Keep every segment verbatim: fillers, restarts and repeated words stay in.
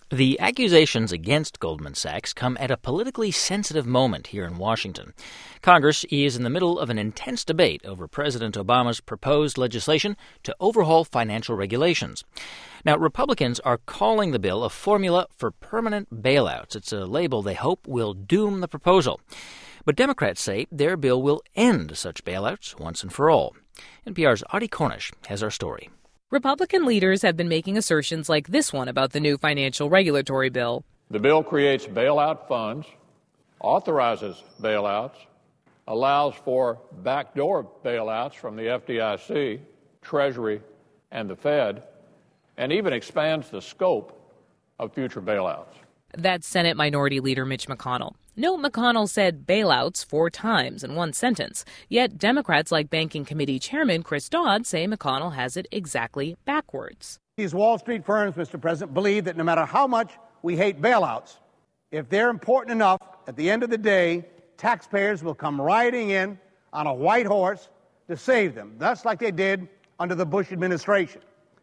The accusations against Goldman Sachs come at a politically sensitive moment here in Washington. Congress is in the middle of an intense debate over President Obama's proposed legislation to overhaul financial regulations. Now, Republicans are calling the bill a formula for permanent bailouts. It's a label they hope will doom the proposal. But Democrats say their bill will end such bailouts once and for all. N P R's Audie Cornish has our story. Republican leaders have been making assertions like this one about the new financial regulatory bill. The bill creates bailout funds, authorizes bailouts, allows for backdoor bailouts from the F D I C, Treasury, and the Fed, and even expands the scope of future bailouts. That's Senate Minority Leader Mitch McConnell. Note McConnell said bailouts four times in one sentence. Yet Democrats like Banking Committee Chairman Chris Dodd say McConnell has it exactly backwards. These Wall Street firms, Mister President, believe that no matter how much we hate bailouts, if they're important enough, at the end of the day, taxpayers will come riding in on a white horse to save them, just like they did under the Bush administration.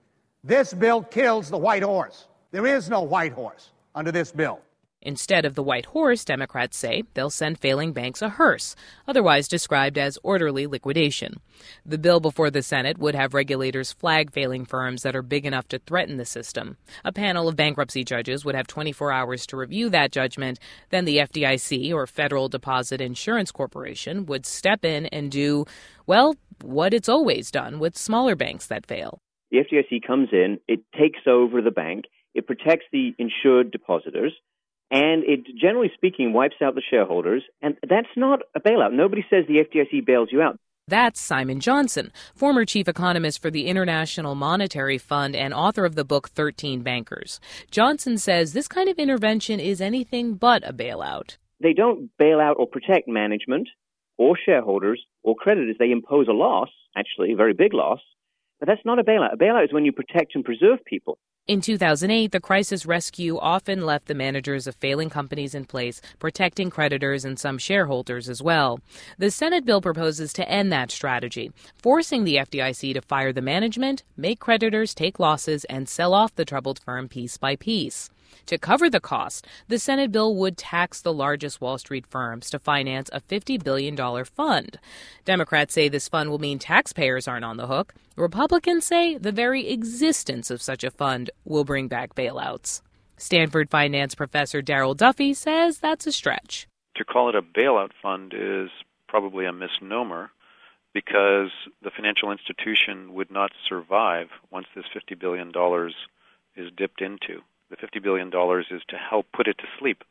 This bill kills the white horse. There is no white horse under this bill. Instead of the white horse, Democrats say they'll send failing banks a hearse, otherwise described as orderly liquidation. The bill before the Senate would have regulators flag failing firms that are big enough to threaten the system. A panel of bankruptcy judges would have twenty-four hours to review that judgment. Then the F D I C, or Federal Deposit Insurance Corporation, would step in and do, well, what it's always done with smaller banks that fail. The F D I C comes in, it takes over the bank, it protects the insured depositors, and it, generally speaking, wipes out the shareholders. And that's not a bailout. Nobody says the F D I C bails you out. That's Simon Johnson, former chief economist for the International Monetary Fund and author of the book thirteen Bankers. Johnson says this kind of intervention is anything but a bailout. They don't bail out or protect management or shareholders or creditors. They impose a loss, actually a very big loss. But that's not a bailout. A bailout is when you protect and preserve people. In two thousand eight, the crisis rescue often left the managers of failing companies in place, protecting creditors and some shareholders as well. The Senate bill proposes to end that strategy, forcing the F D I C to fire the management, make creditors take losses, and sell off the troubled firm piece by piece. To cover the cost, the Senate bill would tax the largest Wall Street firms to finance a fifty billion dollars fund. Democrats say this fund will mean taxpayers aren't on the hook. Republicans say the very existence of such a fund will bring back bailouts. Stanford finance professor Darrell Duffy says that's a stretch. To call it a bailout fund is probably a misnomer because the financial institution would not survive once this fifty billion dollars is dipped into. The fifty billion dollars is to help put it to sleep.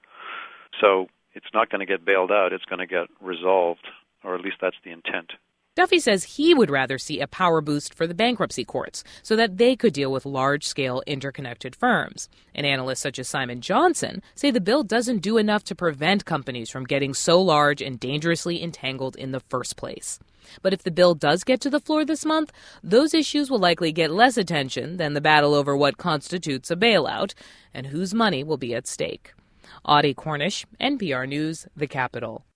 So it's not going to get bailed out. It's going to get resolved, or at least that's the intent. Duffy says he would rather see a power boost for the bankruptcy courts so that they could deal with large-scale interconnected firms. And analysts such as Simon Johnson say the bill doesn't do enough to prevent companies from getting so large and dangerously entangled in the first place. But if the bill does get to the floor this month, those issues will likely get less attention than the battle over what constitutes a bailout and whose money will be at stake. Audie Cornish, N P R News, The Capitol.